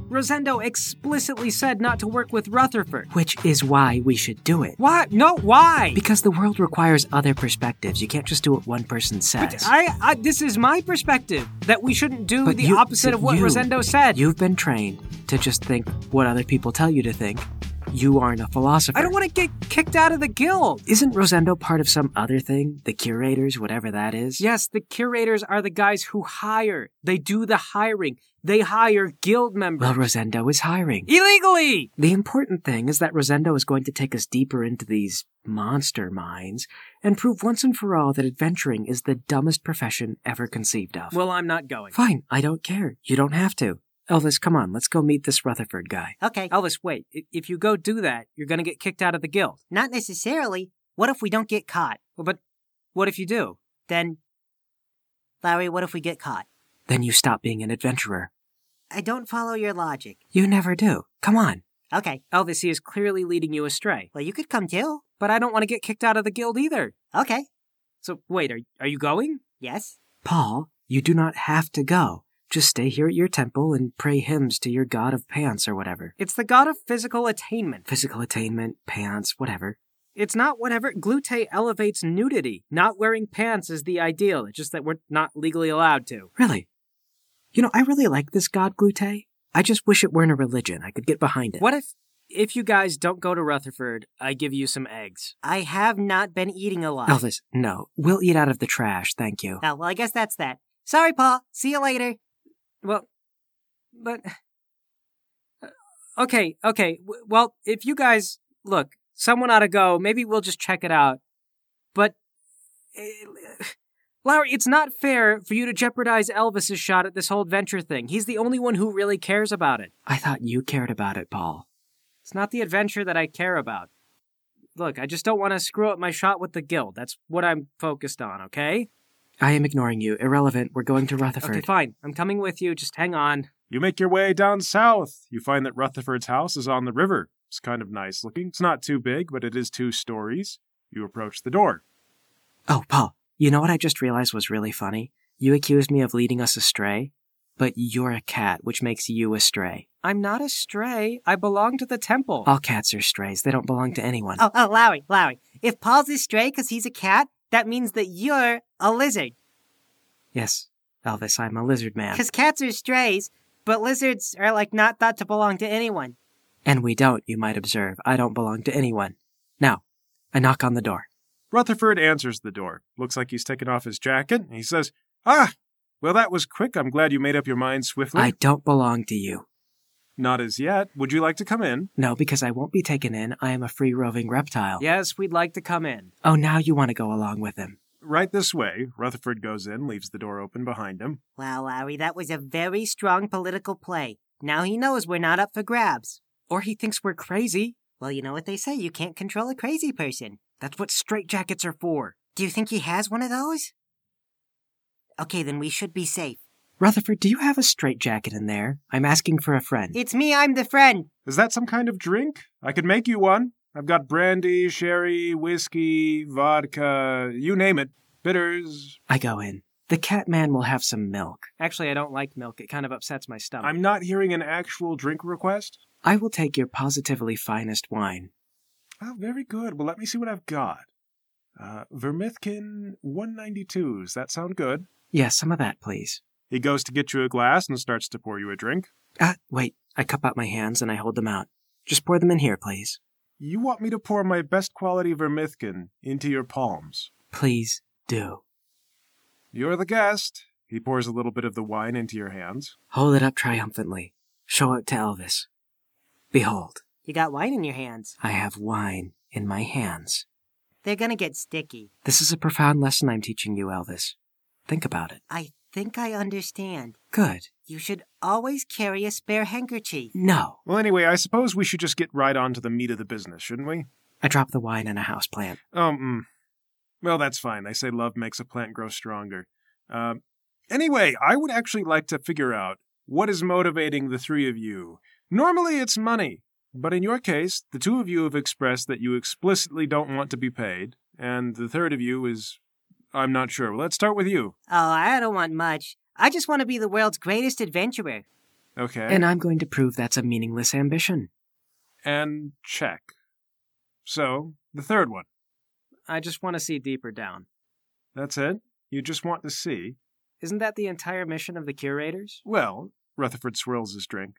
Rosendo explicitly said not to work with Rutherford. Which is why we should do it. Why? No, why? Because the world requires other perspectives. You can't just do what one person says. But this is my perspective, that we shouldn't do the opposite of what Rosendo said. You've been trained to just think what other people tell you to think. You aren't a philosopher. I don't want to get kicked out of the guild. Isn't Rosendo part of some other thing? The curators, whatever that is? Yes, the curators are the guys who hire. They do the hiring. They hire guild members. Well, Rosendo is hiring. Illegally! The important thing is that Rosendo is going to take us deeper into these monster mines and prove once and for all that adventuring is the dumbest profession ever conceived of. Well, I'm not going. Fine, I don't care. You don't have to. Elvis, come on, let's go meet this Rutherford guy. Okay. Elvis, wait. If you go do that, you're going to get kicked out of the guild. Not necessarily. What if we don't get caught? Well, but what if you do? Then, Larry, what if we get caught? Then you stop being an adventurer. I don't follow your logic. You never do. Come on. Okay. Elvis, he is clearly leading you astray. Well, you could come too. But I don't want to get kicked out of the guild either. Okay. So, wait, are you going? Yes. Paul, you do not have to go. Just stay here at your temple and pray hymns to your god of pants or whatever. It's the god of physical attainment. Physical attainment, pants, whatever. It's not whatever. Glute elevates nudity. Not wearing pants is the ideal. It's just that we're not legally allowed to. Really? You know, I really like this god Glute. I just wish it weren't a religion. I could get behind it. What if you guys don't go to Rutherford, I give you some eggs? I have not been eating a lot. Elvis, no. We'll eat out of the trash, thank you. Oh, well, I guess that's that. Sorry, Paul. See you later. Well, but... Okay. Well, if you guys... Look, someone ought to go. Maybe we'll just check it out. But... Larry, it's not fair for you to jeopardize Elvis's shot at this whole adventure thing. He's the only one who really cares about it. I thought you cared about it, Paul. It's not the adventure that I care about. Look, I just don't want to screw up my shot with the guild. That's what I'm focused on, okay? I am ignoring you. Irrelevant. We're going to Rutherford. Okay, fine. I'm coming with you. Just hang on. You make your way down south. You find that Rutherford's house is on the river. It's kind of nice looking. It's not too big, but it is 2 stories. You approach the door. Oh, Paul, you know what I just realized was really funny? You accused me of leading us astray, but you're a cat, which makes you a stray. I'm not a stray. I belong to the temple. All cats are strays. They don't belong to anyone. Oh, Larry. If Paul's a stray because he's a cat, that means that you're a lizard. Yes, Elvis, I'm a lizard man. Because cats are strays, but lizards are, not thought to belong to anyone. And we don't, you might observe. I don't belong to anyone. Now, I knock on the door. Rutherford answers the door. Looks like he's taken off his jacket. He says, well, that was quick. I'm glad you made up your mind swiftly. I don't belong to you. Not as yet. Would you like to come in? No, because I won't be taken in. I am a free-roving reptile. Yes, we'd like to come in. Oh, now you want to go along with him. Right this way. Rutherford goes in, leaves the door open behind him. Wow, Larry, that was a very strong political play. Now he knows we're not up for grabs. Or he thinks we're crazy. Well, you know what they say, you can't control a crazy person. That's what straitjackets are for. Do you think he has one of those? Okay, then we should be safe. Rutherford, do you have a straitjacket in there? I'm asking for a friend. It's me, I'm the friend. Is that some kind of drink? I could make you one. I've got brandy, sherry, whiskey, vodka, you name it. Bitters. I go in. The cat man will have some milk. Actually, I don't like milk. It kind of upsets my stomach. I'm not hearing an actual drink request. I will take your positively finest wine. Oh, very good. Well, let me see what I've got. Vermithkin 192. Does that sound good? Yes, some of that, please. He goes to get you a glass and starts to pour you a drink. Wait. I cup out my hands and I hold them out. Just pour them in here, please. You want me to pour my best quality Vermithkin into your palms? Please do. You're the guest. He pours a little bit of the wine into your hands. Hold it up triumphantly. Show it to Elvis. Behold. You got wine in your hands. I have wine in my hands. They're gonna get sticky. This is a profound lesson I'm teaching you, Elvis. Think about it. I think I understand. Good. You should always carry a spare handkerchief. No. Well, anyway, I suppose we should just get right on to the meat of the business, shouldn't we? I drop the wine in a houseplant. Well, that's fine. They say love makes a plant grow stronger. Anyway, I would actually like to figure out what is motivating the 3 of you. Normally it's money, but in your case, the 2 of you have expressed that you explicitly don't want to be paid, and the 3rd of you is... I'm not sure. Well, let's start with you. Oh, I don't want much. I just want to be the world's greatest adventurer. Okay. And I'm going to prove that's a meaningless ambition. And check. So, the third one. I just want to see deeper down. That's it? You just want to see? Isn't that the entire mission of the curators? Well, Rutherford swirls his drink.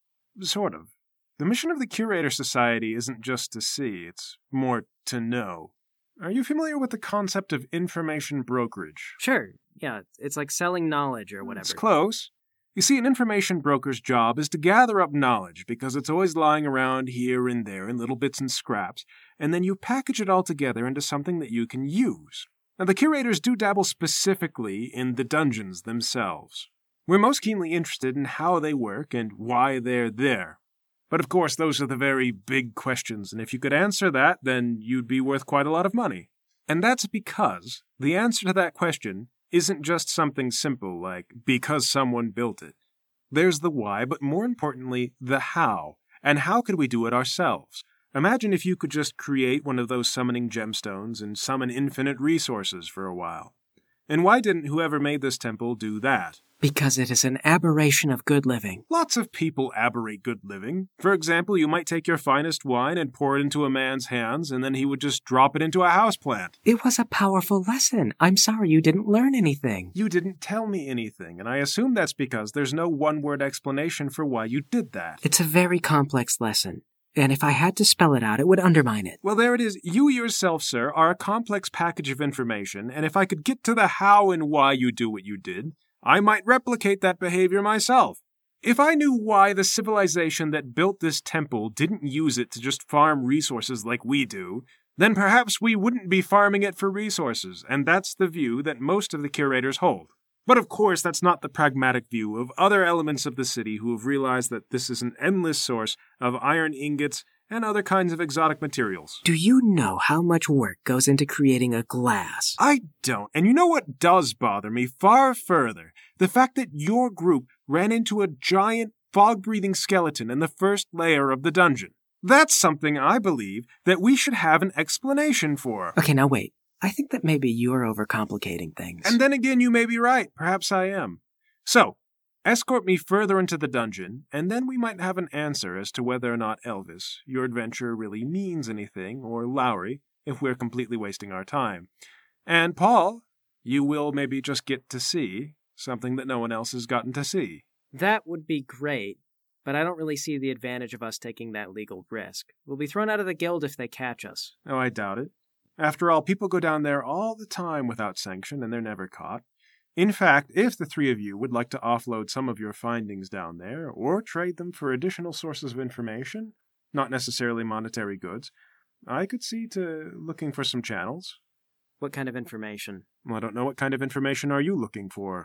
Sort of. The mission of the Curator Society isn't just to see, it's more to know. Are you familiar with the concept of information brokerage? Sure, yeah, it's like selling knowledge or whatever. It's close. You see, an information broker's job is to gather up knowledge because it's always lying around here and there in little bits and scraps, and then you package it all together into something that you can use. Now, the curators do dabble specifically in the dungeons themselves. We're most keenly interested in how they work and why they're there. But of course, those are the very big questions, and if you could answer that, then you'd be worth quite a lot of money. And that's because the answer to that question isn't just something simple like, because someone built it. There's the why, but more importantly, the how. And how could we do it ourselves? Imagine if you could just create one of those summoning gemstones and summon infinite resources for a while. And why didn't whoever made this temple do that? Because it is an aberration of good living. Lots of people aberrate good living. For example, you might take your finest wine and pour it into a man's hands, and then he would just drop it into a houseplant. It was a powerful lesson. I'm sorry you didn't learn anything. You didn't tell me anything, and I assume that's because there's no one-word explanation for why you did that. It's a very complex lesson, and if I had to spell it out, it would undermine it. Well, there it is. You yourself, sir, are a complex package of information, and if I could get to the how and why you do what you did, I might replicate that behavior myself. If I knew why the civilization that built this temple didn't use it to just farm resources like we do, then perhaps we wouldn't be farming it for resources, and that's the view that most of the curators hold. But of course, that's not the pragmatic view of other elements of the city who have realized that this is an endless source of iron ingots and other kinds of exotic materials. Do you know how much work goes into creating a glass? I don't. And you know what does bother me far further? The fact that your group ran into a giant fog-breathing skeleton in the first layer of the dungeon. That's something I believe that we should have an explanation for. Okay, now wait. I think that maybe you're overcomplicating things. And then again, you may be right. Perhaps I am. So, escort me further into the dungeon, and then we might have an answer as to whether or not Elvis, your adventure really means anything, or Lowry, if we're completely wasting our time. And Paul, you will maybe just get to see something that no one else has gotten to see. That would be great, but I don't really see the advantage of us taking that legal risk. We'll be thrown out of the guild if they catch us. Oh, I doubt it. After all, people go down there all the time without sanction, and they're never caught. In fact, if the three of you would like to offload some of your findings down there, or trade them for additional sources of information, not necessarily monetary goods, I could see to looking for some channels. What kind of information? Well, I don't know. What kind of information are you looking for?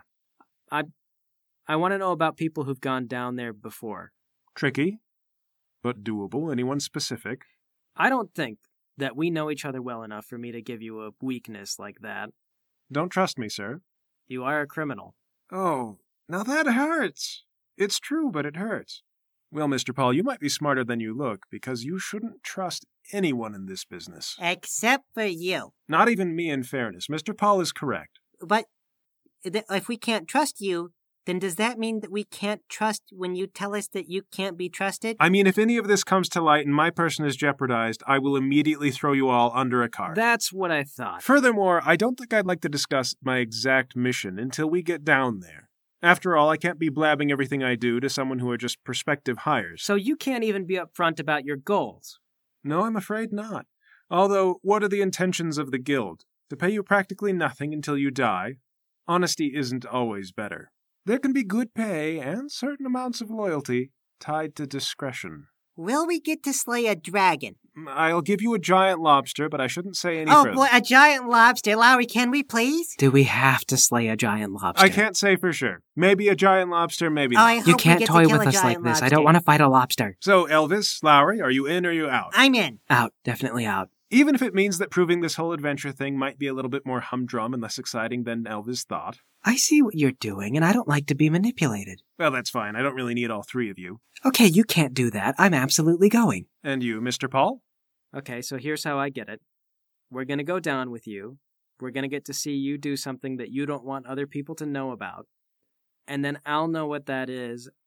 I want to know about people who've gone down there before. Tricky, but doable. Anyone specific? I don't think that we know each other well enough for me to give you a weakness like that. Don't trust me, sir. You are a criminal. Oh, now that hurts. It's true, but it hurts. Well, Mr. Paul, you might be smarter than you look, because you shouldn't trust anyone in this business. Except for you. Not even me, in fairness. Mr. Paul is correct. But if we can't trust you, then does that mean that we can't trust when you tell us that you can't be trusted? I mean, if any of this comes to light and my person is jeopardized, I will immediately throw you all under a car. That's what I thought. Furthermore, I don't think I'd like to discuss my exact mission until we get down there. After all, I can't be blabbing everything I do to someone who are just prospective hires. So you can't even be upfront about your goals? No, I'm afraid not. Although, what are the intentions of the guild? To pay you practically nothing until you die? Honesty isn't always better. There can be good pay and certain amounts of loyalty tied to discretion. Will we get to slay a dragon? I'll give you a giant lobster, but I shouldn't say any Oh further. boy, a giant lobster. Lowry, can we please? Do we have to slay a giant lobster? I can't say for sure. Maybe a giant lobster, maybe Oh, I not. hope You we can't get to toy kill with a us like giant this. I lobster. don't want to fight a lobster. So, Elvis, Lowry, are you in or are you out? I'm in. Out. Definitely out. Even if it means that proving this whole adventure thing might be a little bit more humdrum and less exciting than Elvis thought. I see what you're doing, and I don't like to be manipulated. Well, that's fine. I don't really need all three of you. Okay, you can't do that. I'm absolutely going. And you, Mr. Paul? Okay, so here's how I get it. We're going to go down with you. We're going to get to see you do something that you don't want other people to know about. And then I'll know what that is,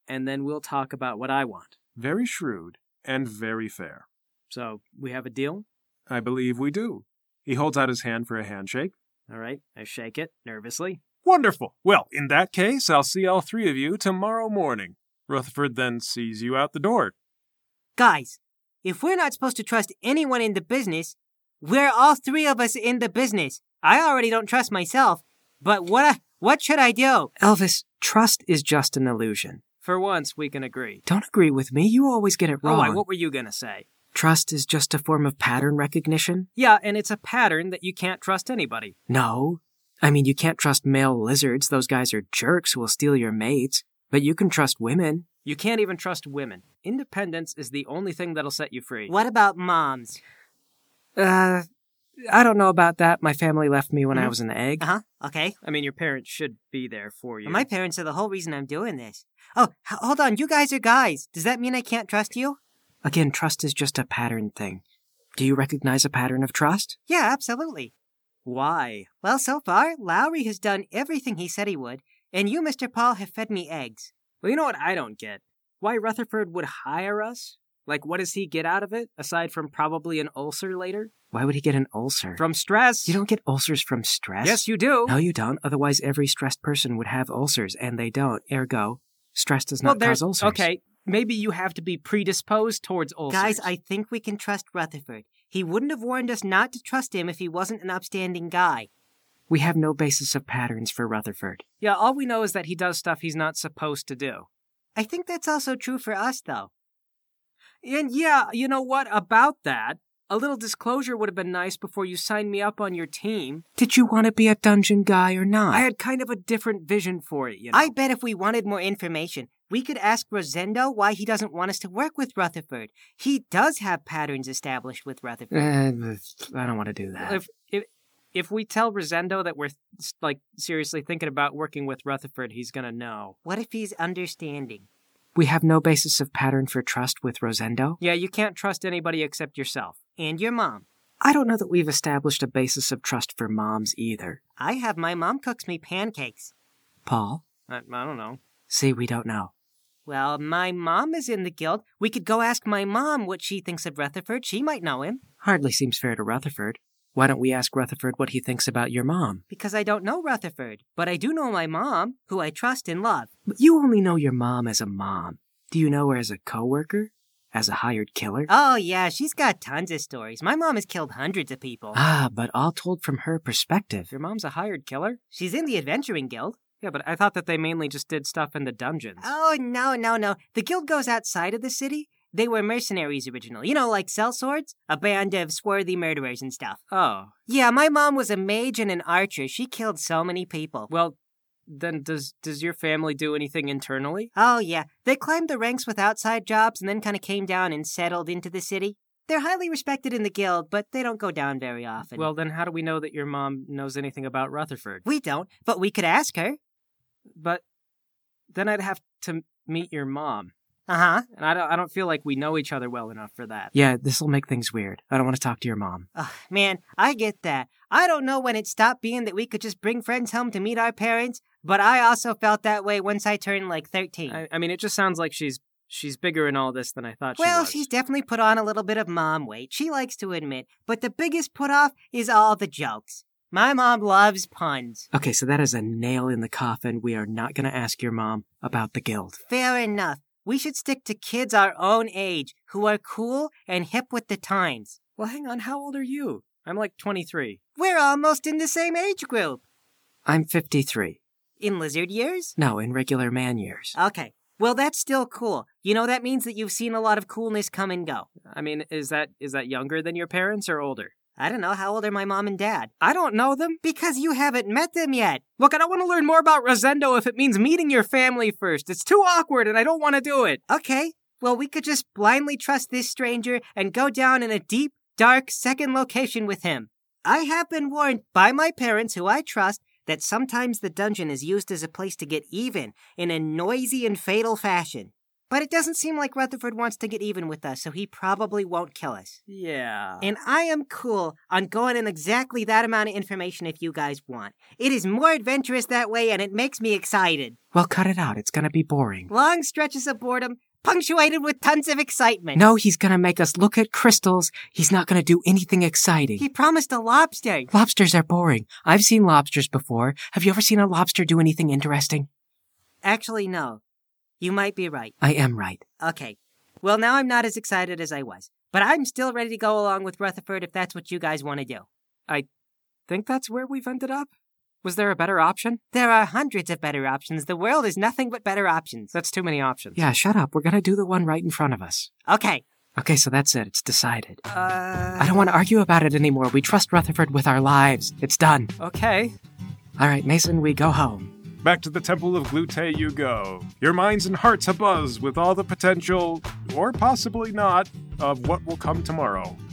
and then we'll talk about what I want. Very shrewd and very fair. So, we have a deal? I believe we do. He holds out his hand for a handshake. All right, I shake it nervously. Wonderful. Well, in that case, I'll see all three of you tomorrow morning. Rutherford then sees you out the door. Guys, if we're not supposed to trust anyone in the business, we're all three of us in the business. I already don't trust myself, but what should I do? Elvis, trust is just an illusion. For once, we can agree. Don't agree with me. You always get it wrong. Oh, wait, what were you going to say? Trust is just a form of pattern recognition? Yeah, and it's a pattern that you can't trust anybody. No. I mean, you can't trust male lizards. Those guys are jerks who will steal your mates. But you can trust women. You can't even trust women. Independence is the only thing that'll set you free. What about moms? I don't know about that. My family left me when I was an egg. Uh-huh, okay. I mean, your parents should be there for you. My parents are the whole reason I'm doing this. Oh, hold on, you guys are guys. Does that mean I can't trust you? Again, trust is just a pattern thing. Do you recognize a pattern of trust? Yeah, absolutely. Why? Well, so far, Lowry has done everything he said he would, and you, Mr. Paul, have fed me eggs. Well, you know what I don't get? Why Rutherford would hire us? Like, what does he get out of it, aside from probably an ulcer later? Why would he get an ulcer? From stress. You don't get ulcers from stress. Yes, you do. No, you don't. Otherwise, every stressed person would have ulcers, and they don't. Ergo, stress does not cause ulcers. Okay, maybe you have to be predisposed towards ulcers. Guys, I think we can trust Rutherford. He wouldn't have warned us not to trust him if he wasn't an upstanding guy. We have no basis of patterns for Rutherford. Yeah, all we know is that he does stuff he's not supposed to do. I think that's also true for us, though. And yeah, you know what? About that, a little disclosure would have been nice before you signed me up on your team. Did you want to be a dungeon guy or not? I had kind of a different vision for it, you know. I bet if we wanted more information, we could ask Rosendo why he doesn't want us to work with Rutherford. He does have patterns established with Rutherford. I don't want to do that. If we tell Rosendo that we're, seriously thinking about working with Rutherford, he's gonna know. What if he's understanding? We have no basis of pattern for trust with Rosendo? Yeah, you can't trust anybody except yourself. And your mom. I don't know that we've established a basis of trust for moms either. I have my mom cooks me pancakes. Paul? I don't know. See, we don't know. Well, my mom is in the guild. We could go ask my mom what she thinks of Rutherford. She might know him. Hardly seems fair to Rutherford. Why don't we ask Rutherford what he thinks about your mom? Because I don't know Rutherford, but I do know my mom, who I trust and love. But you only know your mom as a mom. Do you know her as a coworker? As a hired killer? Oh, yeah, she's got tons of stories. My mom has killed hundreds of people. Ah, but all told from her perspective. Your mom's a hired killer? She's in the Adventuring Guild. Yeah, but I thought that they mainly just did stuff in the dungeons. Oh, no. The guild goes outside of the city. They were mercenaries originally. You know, like sellswords? A band of swarthy murderers and stuff. Oh. Yeah, my mom was a mage and an archer. She killed so many people. Well, then does your family do anything internally? Oh, yeah. They climbed the ranks with outside jobs and then kind of came down and settled into the city. They're highly respected in the guild, but they don't go down very often. Well, then how do we know that your mom knows anything about Rutherford? We don't, but we could ask her. But then I'd have to meet your mom. Uh-huh. And I don't feel like we know each other well enough for that. Yeah, this'll make things weird. I don't want to talk to your mom. Man, I get that. I don't know when it stopped being that we could just bring friends home to meet our parents, but I also felt that way once I turned 13. I mean, it just sounds like she's bigger in all this than I thought she was. Well, she's definitely put on a little bit of mom weight. She likes to admit. But the biggest put off is all the jokes. My mom loves puns. Okay, so that is a nail in the coffin. We are not going to ask your mom about the guild. Fair enough. We should stick to kids our own age who are cool and hip with the times. Well, hang on. How old are you? I'm 23. We're almost in the same age group. I'm 53. In lizard years? No, in regular man years. Okay. Well, that's still cool. You know, that means that you've seen a lot of coolness come and go. I mean, is that younger than your parents or older? I don't know. How old are my mom and dad? I don't know them. Because you haven't met them yet. Look, I don't want to learn more about Rosendo if it means meeting your family first. It's too awkward and I don't want to do it. Okay. Well, we could just blindly trust this stranger and go down in a deep, dark second location with him. I have been warned by my parents, who I trust, that sometimes the dungeon is used as a place to get even in a noisy and fatal fashion. But it doesn't seem like Rutherford wants to get even with us, so he probably won't kill us. Yeah. And I am cool on going in exactly that amount of information if you guys want. It is more adventurous that way, and it makes me excited. Well, cut it out. It's gonna be boring. Long stretches of boredom, punctuated with tons of excitement. No, he's gonna make us look at crystals. He's not gonna do anything exciting. He promised a lobster. Lobsters are boring. I've seen lobsters before. Have you ever seen a lobster do anything interesting? Actually, no. You might be right. I am right. Okay. Well, now I'm not as excited as I was. But I'm still ready to go along with Rutherford if that's what you guys want to do. Think that's where we've ended up? Was there a better option? There are hundreds of better options. The world is nothing but better options. That's too many options. Yeah, shut up. We're gonna do the one right in front of us. Okay. Okay, so that's it. It's decided. I don't want to argue about it anymore. We trust Rutherford with our lives. It's done. Okay. All right, Mason, we go home. Back to the Temple of Glute you go. Your minds and hearts abuzz with all the potential, or possibly not, of what will come tomorrow.